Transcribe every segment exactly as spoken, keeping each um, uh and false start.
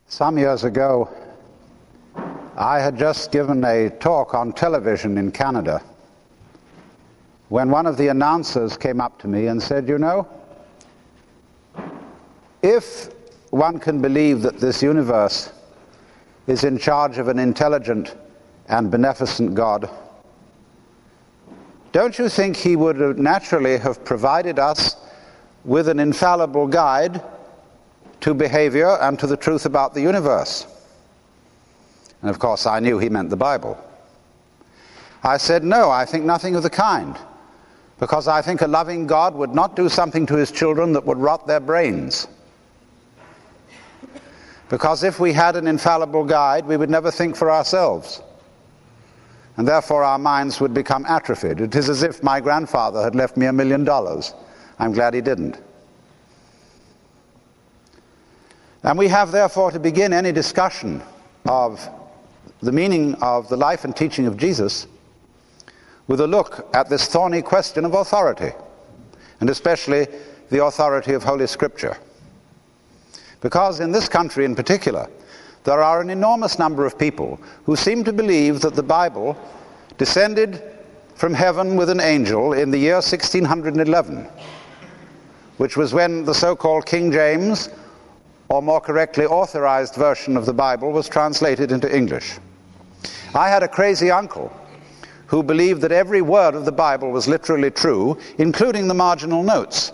Some years ago, I had just given a talk on television in Canada when one of the announcers came up to me and said, you know, if one can believe that this universe is in charge of an intelligent and beneficent God, don't you think he would naturally have provided us with an infallible guide to behavior and to the truth about the universe? And of course I knew he meant the Bible. I said, no, I think nothing of the kind, because I think a loving God would not do something to his children that would rot their brains. Because if we had an infallible guide, we would never think for ourselves, and therefore our minds would become atrophied. It is as if my grandfather had left me a million dollars. I'm glad he didn't. And we have therefore to begin any discussion of the meaning of the life and teaching of Jesus with a look at this thorny question of authority, and especially the authority of Holy Scripture. Because in this country in particular, there are an enormous number of people who seem to believe that the Bible descended from heaven with an angel in the year sixteen eleven, which was when the so-called King James, or more correctly authorized version of the Bible, was translated into English. I had a crazy uncle who believed that every word of the Bible was literally true, including the marginal notes.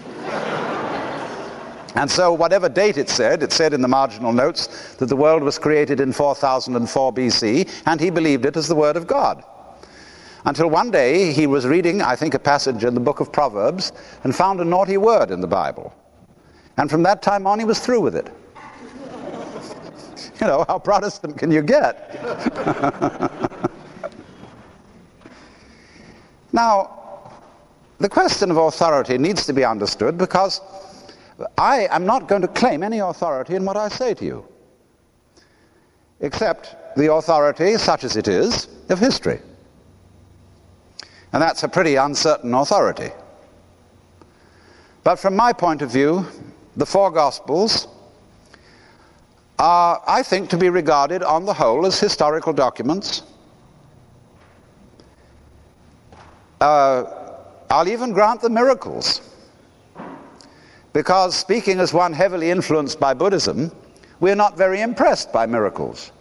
And so whatever date it said, it said in the marginal notes that the world was created in four thousand four B C, and he believed it as the word of God. Until one day he was reading, I think, a passage in the book of Proverbs and found a naughty word in the Bible. And from that time on he was through with it. You know, how Protestant can you get? Now, the question of authority needs to be understood, because I am not going to claim any authority in what I say to you, except the authority, such as it is, of history. And that's a pretty uncertain authority. But from my point of view, the four Gospels are, I think, to be regarded on the whole as historical documents. Uh, I'll even grant the miracles, because speaking as one heavily influenced by Buddhism, we're not very impressed by miracles.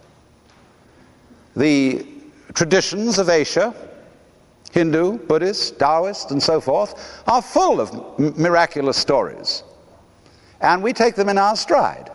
The traditions of Asia, Hindu, Buddhist, Taoist, and so forth, are full of m- miraculous stories, and we take them in our stride.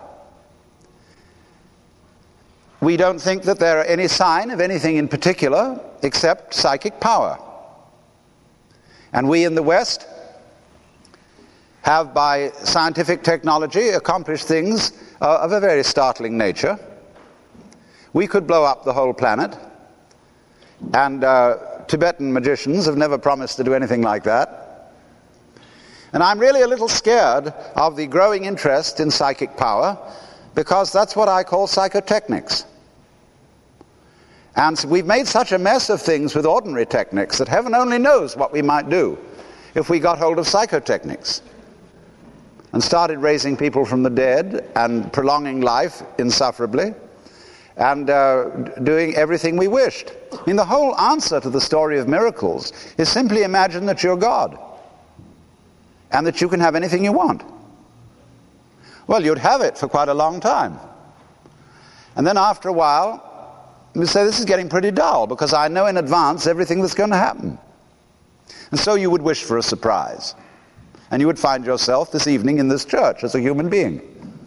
We don't think that there are any sign of anything in particular except psychic power. And we in the West have, by scientific technology, accomplished things uh, of a very startling nature. We could blow up the whole planet, and uh, Tibetan magicians have never promised to do anything like that. And I'm really a little scared of the growing interest in psychic power, because that's what I call psychotechnics. And so we've made such a mess of things with ordinary techniques that heaven only knows what we might do if we got hold of psychotechnics and started raising people from the dead and prolonging life insufferably and uh, doing everything we wished. I mean, the whole answer to the story of miracles is simply imagine that you're God and that you can have anything you want. Well, you'd have it for quite a long time. And then after a while, you say, this is getting pretty dull, because I know in advance everything that's going to happen. And so you would wish for a surprise. And you would find yourself this evening in this church as a human being.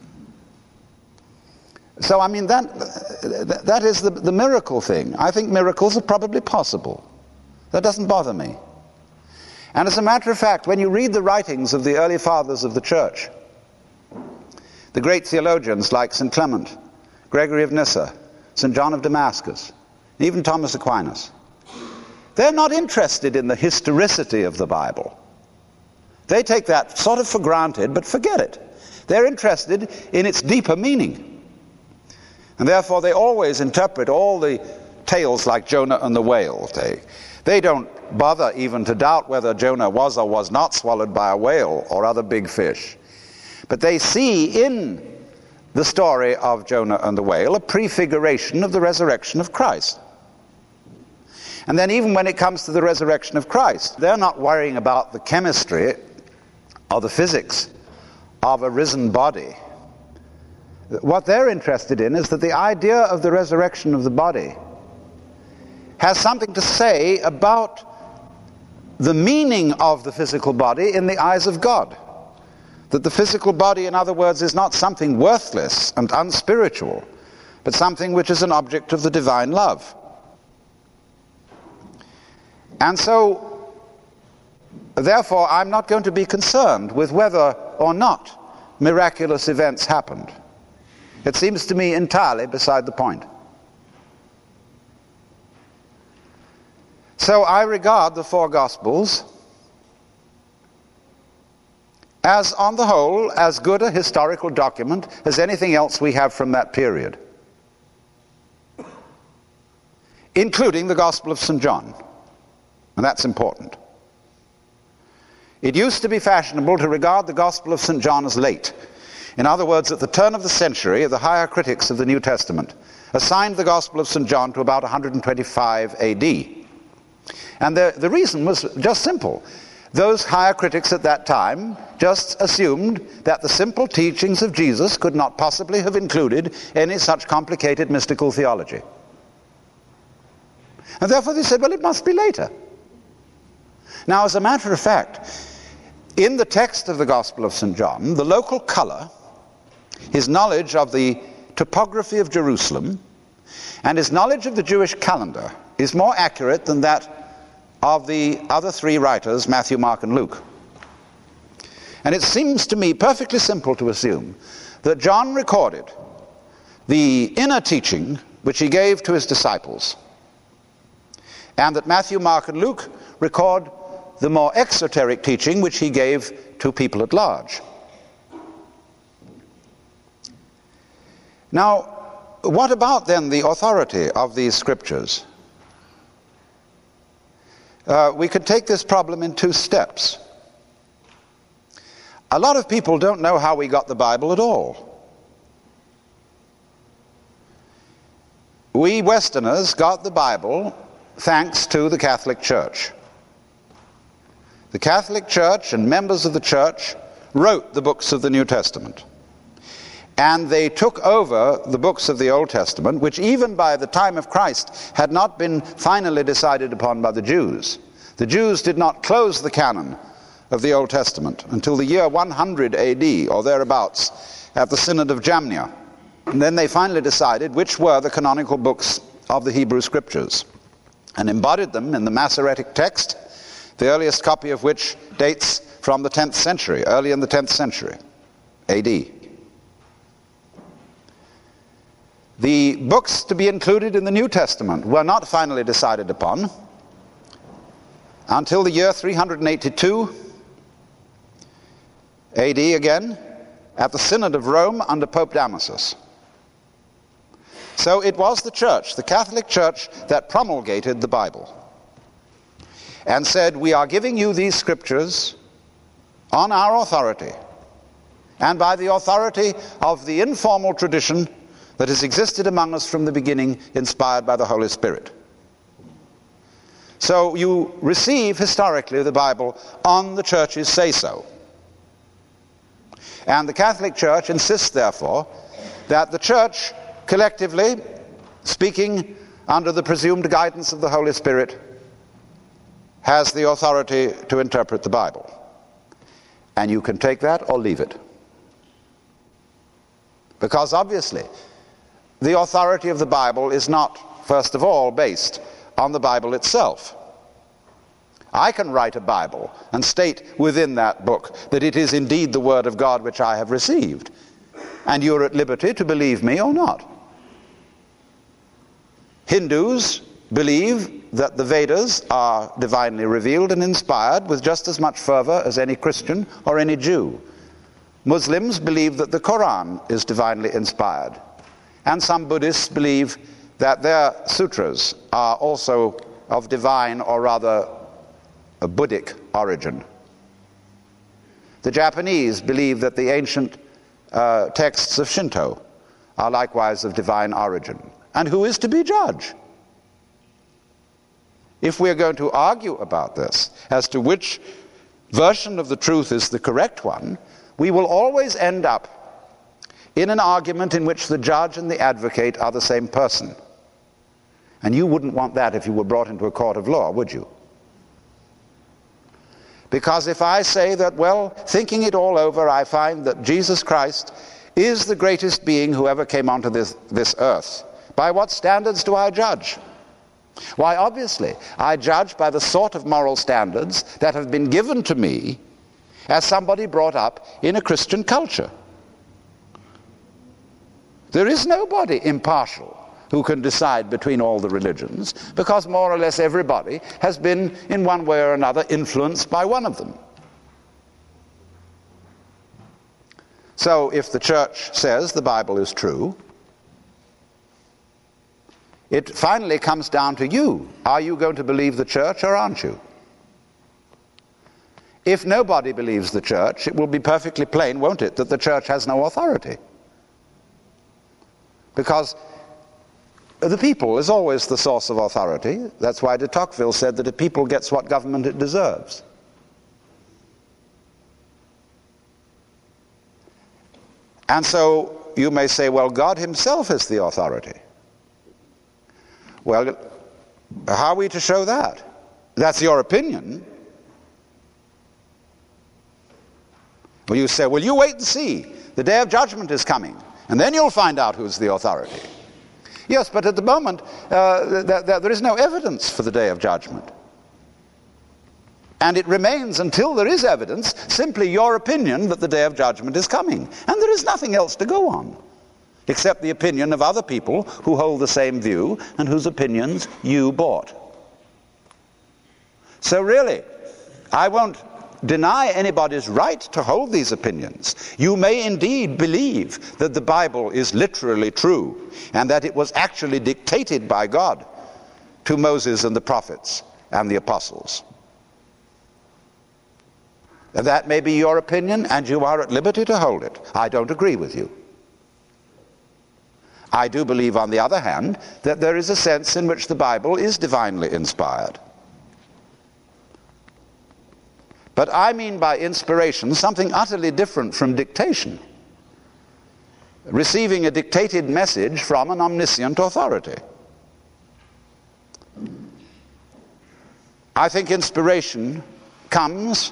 So, I mean, that, that is the, the miracle thing. I think miracles are probably possible. That doesn't bother me. And as a matter of fact, when you read the writings of the early fathers of the church, the great theologians like Saint Clement, Gregory of Nyssa, Saint John of Damascus, and even Thomas Aquinas, they're not interested in the historicity of the Bible. They take that sort of for granted, but forget it. They're interested in its deeper meaning. And therefore they always interpret all the tales like Jonah and the whale. They, they don't bother even to doubt whether Jonah was or was not swallowed by a whale or other big fish. But they see in the story of Jonah and the whale a prefiguration of the resurrection of Christ. And then even when it comes to the resurrection of Christ, they're not worrying about the chemistry or the physics of a risen body. What they're interested in is that the idea of the resurrection of the body has something to say about the meaning of the physical body in the eyes of God. That the physical body, in other words, is not something worthless and unspiritual, but something which is an object of the divine love. And so, therefore, I'm not going to be concerned with whether or not miraculous events happened. It seems to me entirely beside the point. So I regard the four Gospels as, on the whole, as good a historical document as anything else we have from that period, including the Gospel of Saint John. And that's important. It used to be fashionable to regard the Gospel of Saint John as late. In other words, at the turn of the century, the higher critics of the New Testament assigned the Gospel of Saint John to about one hundred twenty-five A D. And the, the reason was just simple. Those higher critics at that time just assumed that the simple teachings of Jesus could not possibly have included any such complicated mystical theology. And therefore they said, well, it must be later. Now, as a matter of fact, in the text of the Gospel of Saint John, the local color, his knowledge of the topography of Jerusalem, and his knowledge of the Jewish calendar is more accurate than that of the other three writers, Matthew, Mark, and Luke. And it seems to me perfectly simple to assume that John recorded the inner teaching which he gave to his disciples, and that Matthew, Mark, and Luke record the more exoteric teaching which he gave to people at large. Now, what about then the authority of these scriptures? Uh, we could take this problem in two steps. A lot of people don't know how we got the Bible at all. We Westerners got the Bible thanks to the Catholic Church. The Catholic Church and members of the Church wrote the books of the New Testament. And they took over the books of the Old Testament, which even by the time of Christ had not been finally decided upon by the Jews. The Jews did not close the canon of the Old Testament until the year one hundred A D or thereabouts at the Synod of Jamnia. And then they finally decided which were the canonical books of the Hebrew Scriptures and embodied them in the Masoretic text, the earliest copy of which dates from the tenth century, early in the tenth century A D. The books to be included in the New Testament were not finally decided upon until the year three hundred eighty-two A D again, at the Synod of Rome under Pope Damasus. So it was the Church, the Catholic Church, that promulgated the Bible and said, we are giving you these scriptures on our authority and by the authority of the informal tradition that has existed among us from the beginning, inspired by the Holy Spirit. So you receive historically the Bible on the Church's say-so. And the Catholic Church insists, therefore, that the Church collectively, speaking under the presumed guidance of the Holy Spirit, has the authority to interpret the Bible. And you can take that or leave it. Because obviously, the authority of the Bible is not, first of all, based on the Bible itself. I can write a Bible and state within that book that it is indeed the Word of God which I have received. And you're at liberty to believe me or not. Hindus believe that the Vedas are divinely revealed and inspired with just as much fervor as any Christian or any Jew. Muslims believe that the Quran is divinely inspired. And some Buddhists believe that their sutras are also of divine, or rather a Buddhic origin. The Japanese believe that the ancient uh, texts of Shinto are likewise of divine origin. And who is to be judge? If we're going to argue about this, as to which version of the truth is the correct one, we will always end up in an argument in which the judge and the advocate are the same person. And you wouldn't want that if you were brought into a court of law, would you? Because if I say that, well, thinking it all over, I find that Jesus Christ is the greatest being who ever came onto this, this earth, by what standards do I judge? Why, obviously, I judge by the sort of moral standards that have been given to me as somebody brought up in a Christian culture. There is nobody impartial who can decide between all the religions, because more or less everybody has been in one way or another influenced by one of them. So if the church says the Bible is true, it finally comes down to you. Are you going to believe the church or aren't you? If nobody believes the church, it will be perfectly plain, won't it, that the church has no authority. Because the people is always the source of authority. That's why de Tocqueville said that a people gets what government it deserves. And so you may say, well, God himself is the authority. Well, how are we to show that? That's your opinion. Well, you say, well, you wait and see. The day of judgment is coming, and then you'll find out who's the authority. Yes, but at the moment, uh, th- th- there is no evidence for the day of judgment. And it remains, until there is evidence, simply your opinion that the day of judgment is coming. And there is nothing else to go on, except the opinion of other people who hold the same view and whose opinions you bought. So really, I won't deny anybody's right to hold these opinions. You may indeed believe that the Bible is literally true and that it was actually dictated by God to Moses and the prophets and the apostles. And that may be your opinion, and you are at liberty to hold it. I don't agree with you. I do believe, on the other hand, that there is a sense in which the Bible is divinely inspired. But I mean by inspiration something utterly different from dictation. Receiving a dictated message from an omniscient authority. I think inspiration comes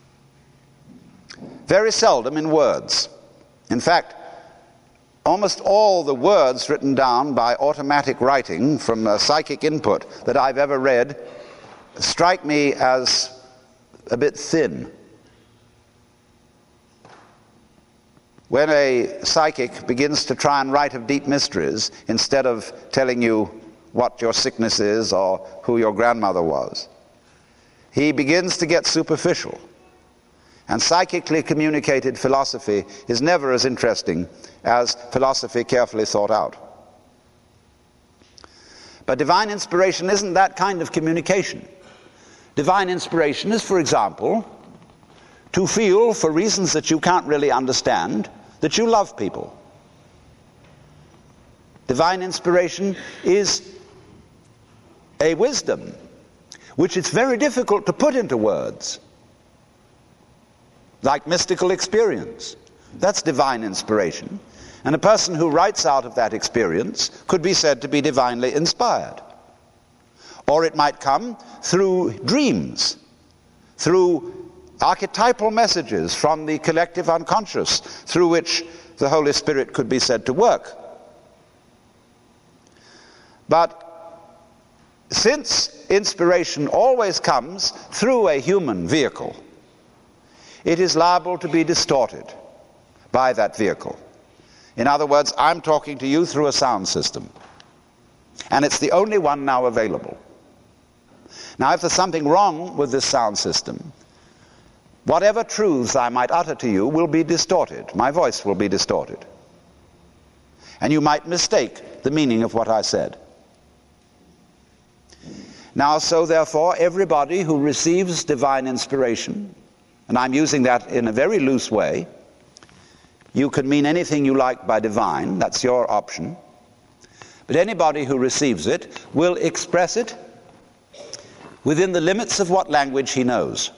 very seldom in words. In fact, almost all the words written down by automatic writing from a psychic input that I've ever read strike me as a bit thin. When a psychic begins to try and write of deep mysteries, instead of telling you what your sickness is or who your grandmother was, he begins to get superficial. And psychically communicated philosophy is never as interesting as philosophy carefully thought out. But divine inspiration isn't that kind of communication. Divine inspiration is, for example, to feel, for reasons that you can't really understand, that you love people. Divine inspiration is a wisdom which it's very difficult to put into words. Like mystical experience. That's divine inspiration. And a person who writes out of that experience could be said to be divinely inspired. Or it might come through dreams, through archetypal messages from the collective unconscious, through which the Holy Spirit could be said to work. But since inspiration always comes through a human vehicle, it is liable to be distorted by that vehicle. In other words, I'm talking to you through a sound system. And it's the only one now available. Now, if there's something wrong with this sound system, whatever truths I might utter to you will be distorted. My voice will be distorted. And you might mistake the meaning of what I said. Now, so therefore, everybody who receives divine inspiration, and I'm using that in a very loose way, You can mean anything you like by divine, that's your option. But anybody who receives it will express it within the limits of what language he knows.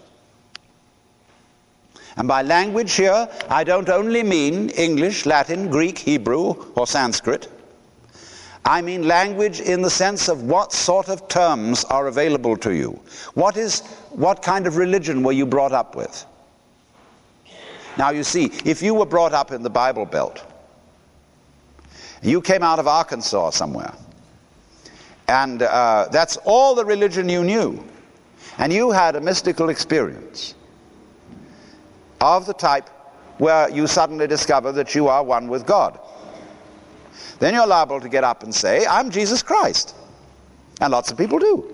And by language here, I don't only mean English, Latin, Greek, Hebrew, or Sanskrit. I mean language in the sense of what sort of terms are available to you. What is, what kind of religion were you brought up with? Now you see, if you were brought up in the Bible Belt, you came out of Arkansas somewhere, and uh, that's all the religion you knew, and you had a mystical experience of the type where you suddenly discover that you are one with God, then you're liable to get up and say, I'm Jesus Christ. And lots of people do.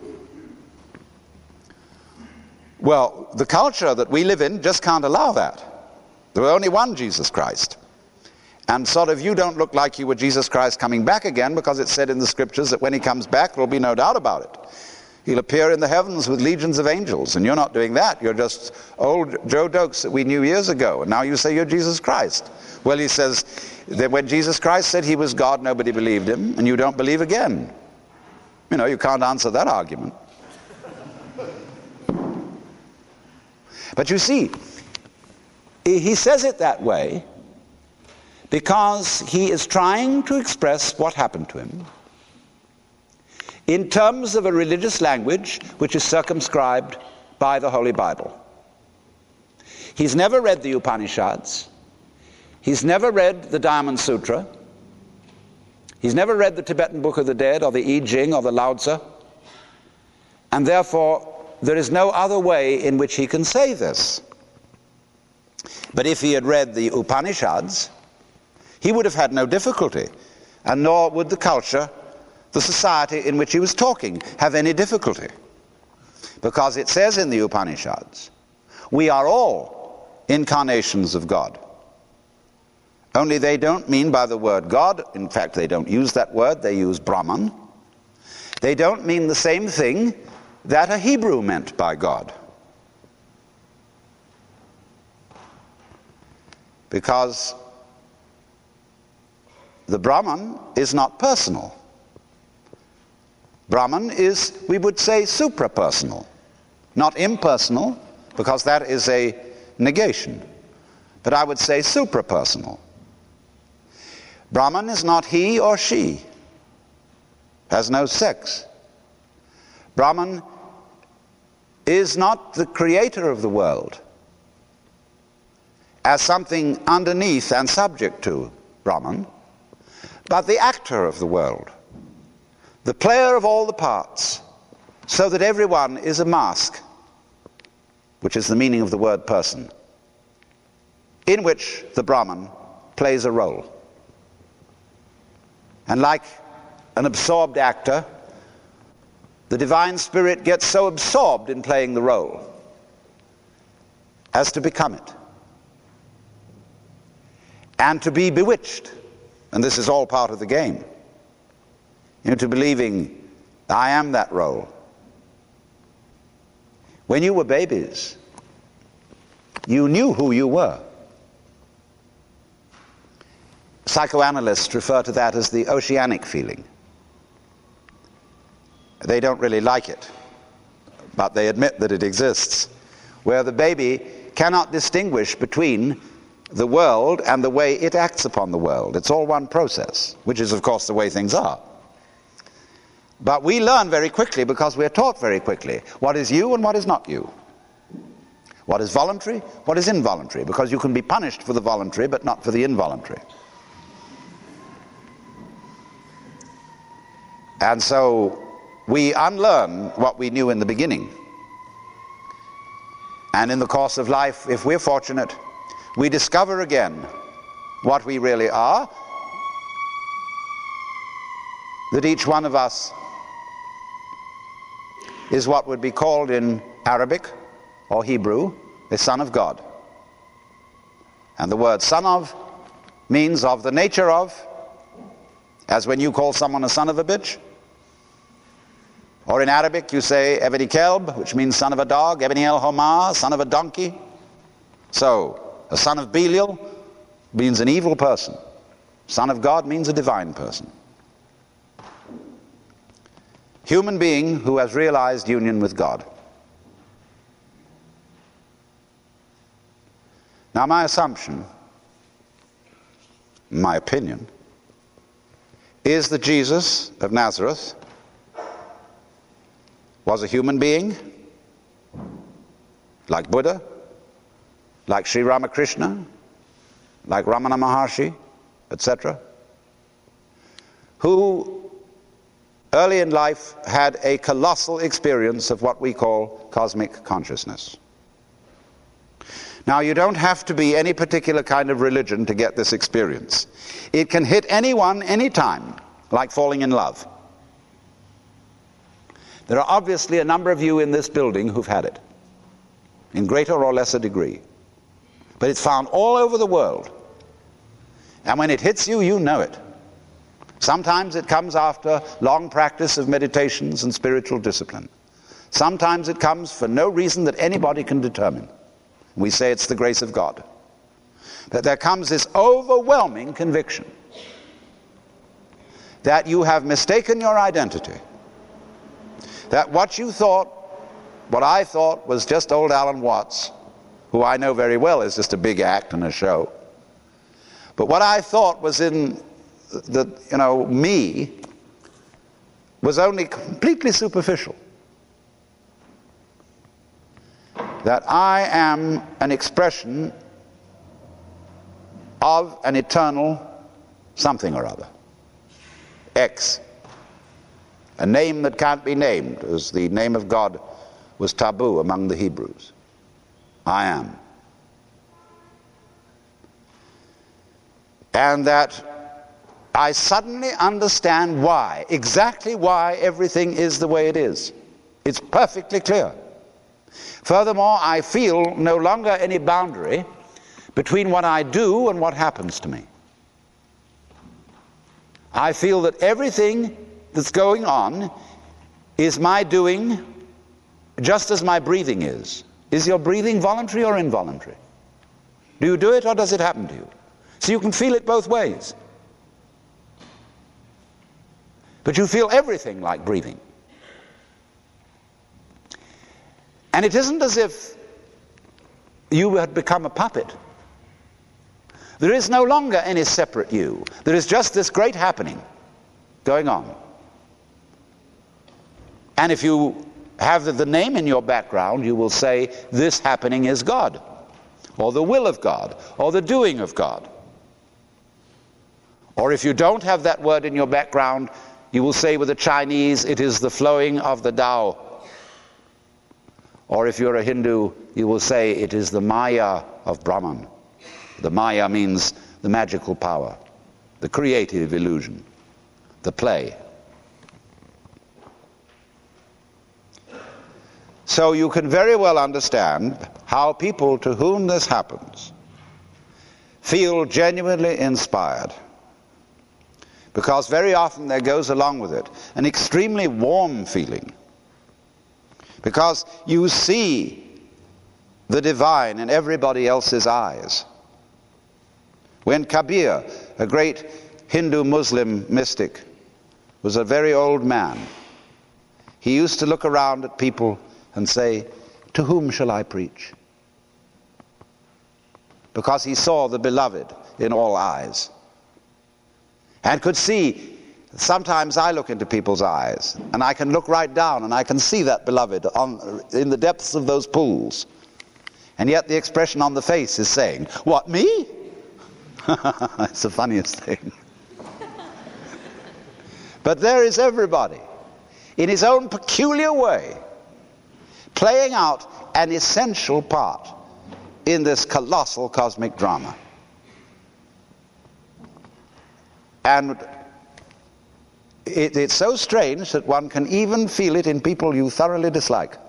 Well, the culture that we live in just can't allow that. There's only one Jesus Christ. And sort of you don't look like you were Jesus Christ coming back again, because it's said in the scriptures that when he comes back, there'll be no doubt about it. He'll appear in the heavens with legions of angels, and you're not doing that. You're just old Joe Dokes that we knew years ago, and now you say you're Jesus Christ. Well, he says that when Jesus Christ said he was God, nobody believed him, and you don't believe again. You know, you can't answer that argument. But you see, he says it that way because he is trying to express what happened to him in terms of a religious language which is circumscribed by the Holy Bible. He's never read the Upanishads. He's never read the Diamond Sutra. He's never read the Tibetan Book of the Dead or the I Ching or the Lao Tzu. And therefore, there is no other way in which he can say this. But if he had read the Upanishads, he would have had no difficulty, and nor would the culture, the society in which he was talking, have any difficulty. Because it says in the Upanishads, we are all incarnations of God. Only they don't mean by the word God, in fact they don't use that word, they use Brahman. They don't mean the same thing that a Hebrew meant by God. Because the Brahman is not personal. Brahman is, we would say, suprapersonal, not impersonal, because that is a negation, but I would say suprapersonal. Brahman is not he or she, has no sex. Brahman is not the creator of the world as something underneath and subject to Brahman, but the actor of the world, the player of all the parts, so that everyone is a mask, which is the meaning of the word person, in which the Brahman plays a role. And like an absorbed actor, the divine spirit gets so absorbed in playing the role as to become it, and to be bewitched, and this is all part of the game, into believing I am that role. When you were babies, you knew who you were. Psychoanalysts refer to that as the oceanic feeling. They don't really like it, but they admit that it exists, where the baby cannot distinguish between the world and the way it acts upon the world. It's all one process, which is, of course, the way things are. But we learn very quickly because we're taught very quickly what is you and what is not you. What is voluntary, what is involuntary, because you can be punished for the voluntary but not for the involuntary. And so we unlearn what we knew in the beginning. And in the course of life, if we're fortunate, we discover again what we really are, that each one of us is what would be called in Arabic or Hebrew a son of God. And the word son of means of the nature of, as when you call someone a son of a bitch. Or in Arabic you say Ebni Kelb, which means son of a dog, Ebni El Homar, son of a donkey. So, a son of Belial means an evil person. Son of God means a divine person. Human being who has realized union with God. Now, my assumption, my opinion, is that Jesus of Nazareth was a human being, like Buddha, like Sri Ramakrishna, like Ramana Maharshi, et cetera, who early in life had a colossal experience of what we call cosmic consciousness. Now, you don't have to be any particular kind of religion to get this experience. It can hit anyone, anytime, like falling in love. There are obviously a number of you in this building who've had it, in greater or lesser degree. But it's found all over the world. And when it hits you, you know it. Sometimes it comes after long practice of meditations and spiritual discipline. Sometimes it comes for no reason that anybody can determine. We say it's the grace of God. But there comes this overwhelming conviction that you have mistaken your identity. That what you thought, what I thought was just old Alan Watts, who I know very well is just a big act and a show. But what I thought was in the, you know, me, was only completely superficial. That I am an expression of an eternal something or other. X. A name that can't be named, as the name of God was taboo among the Hebrews. I am. And that I suddenly understand why, exactly why everything is the way it is. It's perfectly clear. Furthermore, I feel no longer any boundary between what I do and what happens to me. I feel that everything that's going on is my doing, just as my breathing is. Is your breathing voluntary or involuntary? Do you do it or does it happen to you? So you can feel it both ways. But you feel everything like breathing. And it isn't as if you had become a puppet. There is no longer any separate you. There is just this great happening going on. And if you have the, the name in your background, you will say, this happening is God, or the will of God, or the doing of God. Or if you don't have that word in your background, you will say with the Chinese, it is the flowing of the Tao. Or if you're a Hindu, you will say it is the Maya of Brahman. The Maya means the magical power, the creative illusion, the play. So you can very well understand how people to whom this happens feel genuinely inspired. Because very often there goes along with it an extremely warm feeling. Because you see the divine in everybody else's eyes. When Kabir, a great Hindu Muslim mystic, was a very old man, he used to look around at people and say, to whom shall I preach? Because he saw the beloved in all eyes. And could see, sometimes I look into people's eyes, and I can look right down, and I can see that beloved on, in the depths of those pools. And yet the expression on the face is saying, what, me? It's the funniest thing. But there is everybody, in his own peculiar way, playing out an essential part in this colossal cosmic drama. And it, it's so strange that one can even feel it in people you thoroughly dislike.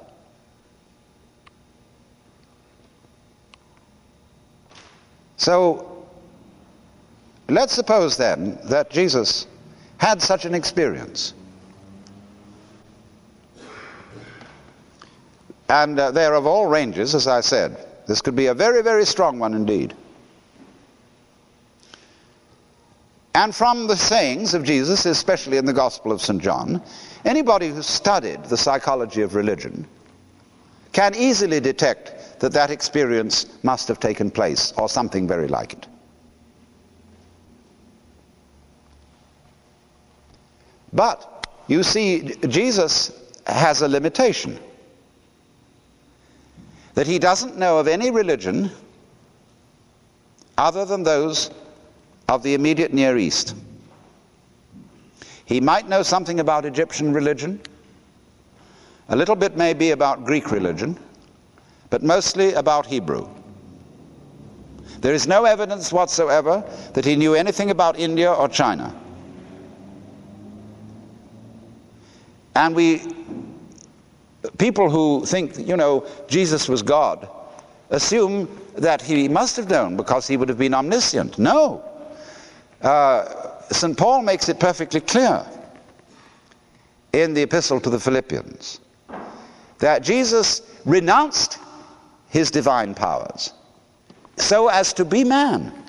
So, let's suppose then that Jesus had such an experience. And uh, they're of all ranges, as I said. This could be a very, very strong one indeed. And from the sayings of Jesus, especially in the Gospel of Saint John, anybody who studied the psychology of religion can easily detect that that experience must have taken place, or something very like it. But, you see, Jesus has a limitation. That he doesn't know of any religion other than those of the immediate Near East. He might know something about Egyptian religion, a little bit maybe about Greek religion, but mostly about Hebrew. There is no evidence whatsoever that he knew anything about India or China. And we, people who think, you know, Jesus was God, assume that he must have known because he would have been omniscient. No. Uh, Saint Paul makes it perfectly clear in the Epistle to the Philippians that Jesus renounced his divine powers so as to be man.